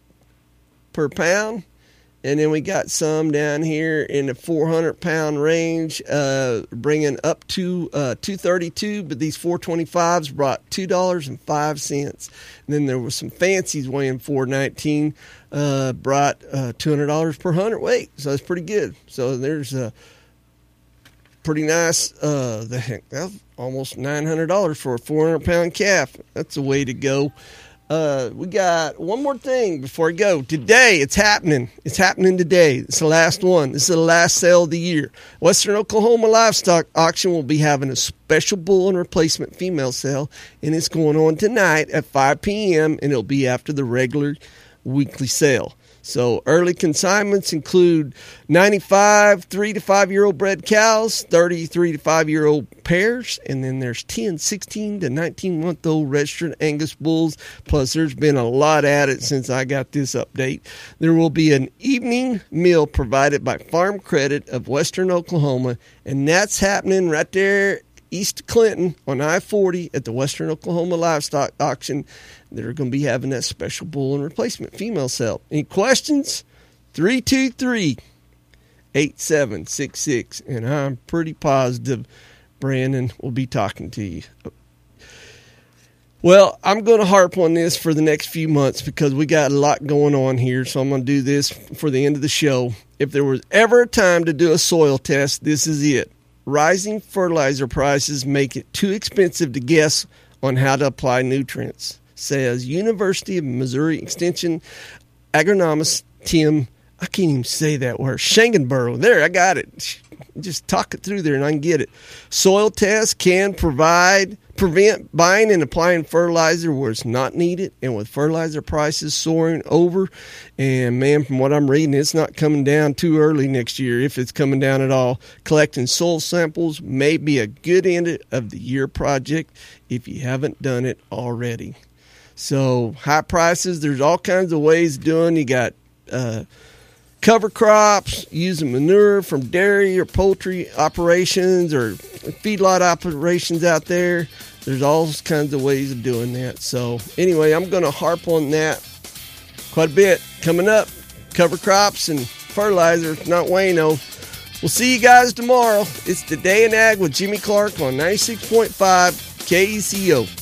per pound. And then we got some down here in the four hundred pound range, uh, bringing up to uh, two thirty-two, but these four twenty-fives brought two dollars and five cents. And then there was some fancies weighing four nineteen, uh, brought uh, two hundred dollars per hundred weight. So that's pretty good. So there's a pretty nice, uh, the heck, that's almost nine hundred dollars for a four hundred pound calf. That's the way to go. Uh, we got one more thing before I go. Today, it's happening. It's happening today. It's the last one. This is the last sale of the year. Western Oklahoma Livestock Auction will be having a special bull and replacement female sale, and it's going on tonight at five p.m., and it'll be after the regular weekly sale. So early consignments include ninety-five three to five year old bred cows, thirty three to five year old pairs, and then there's ten, sixteen to nineteen month old registered Angus bulls. Plus, there's been a lot added since I got this update. There will be an evening meal provided by Farm Credit of Western Oklahoma, and that's happening right there east of Clinton on I forty at the Western Oklahoma Livestock Auction. They're going to be having that special bull and replacement female sale. Any questions? three two three, eight seven six six. And I'm pretty positive Brandon will be talking to you. Well, I'm going to harp on this for the next few months because we got a lot going on here. So I'm going to do this for the end of the show. If there was ever a time to do a soil test, this is it. Rising fertilizer prices make it too expensive to guess on how to apply nutrients, says University of Missouri Extension agronomist Tim, I can't even say that word, Shangenborough. There, I got it. Just talk it through there and I can get it. Soil tests can provide prevent buying and applying fertilizer where it's not needed, and with fertilizer prices soaring over, and man, from what I'm reading, it's not coming down too early next year, if it's coming down at all. Collecting soil samples may be a good end of the year project if you haven't done it already. So high prices, there's all kinds of ways of doing. You got uh, cover crops, using manure from dairy or poultry operations or feedlot operations out there. There's all kinds of ways of doing that. So anyway, I'm going to harp on that quite a bit coming up. Cover crops and fertilizer, not Wayno. We'll see you guys tomorrow. It's Today in Ag with Jimmy Clark on ninety-six point five K E C O.